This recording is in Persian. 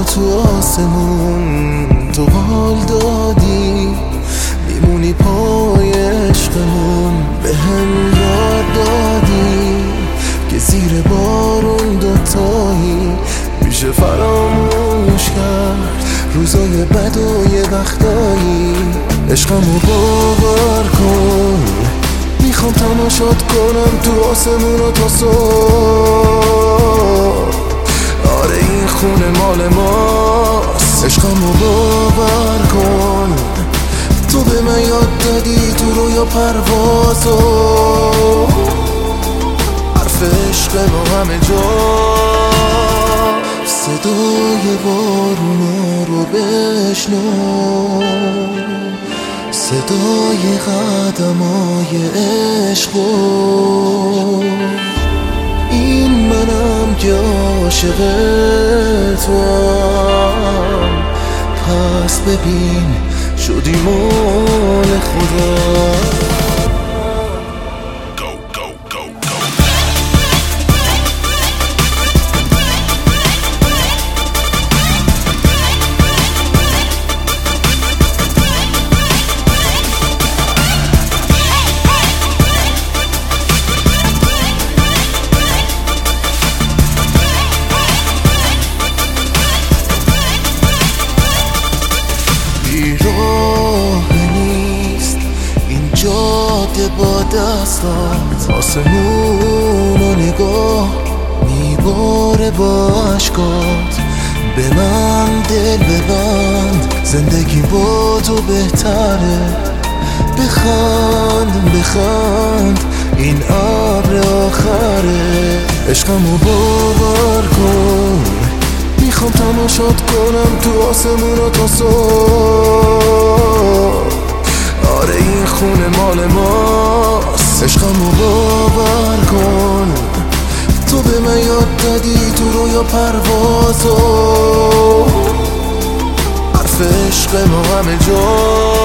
تو آسمون تو حال دادی، میمونی پای عشقمون به هم یاد دادی که زیر بارون دوتایی میشه فراموش کرد روزای بد و یه وقتایی. عشقمو باور کن، میخوام تماشات کنم تو آسمون و تا صبح. آره این خونه مال ماست، عشقمو باور کن. تو به من یاد دادی تو رویا پروازو، حرف عشق ما همه جا. صدای بارونا رو بشنو، صدای قدمای عشقو. این منم که عاشق توام، پس ببین شدی مال خدا. راه نیست این جاده با دستات، آسمون و نگاه میباره با عشقات. به من دل ببند، زندگی با تو بهتره. بخند بخند این ابر آخره. عشقمو باور کن، میخوام تماشات کنم تو آسمون و تا صبح. آره این خونه مال ماست، عشقمو باور کن. تو به من یاد دادی تو رویا پروازو، حرف عشق ما همه جا.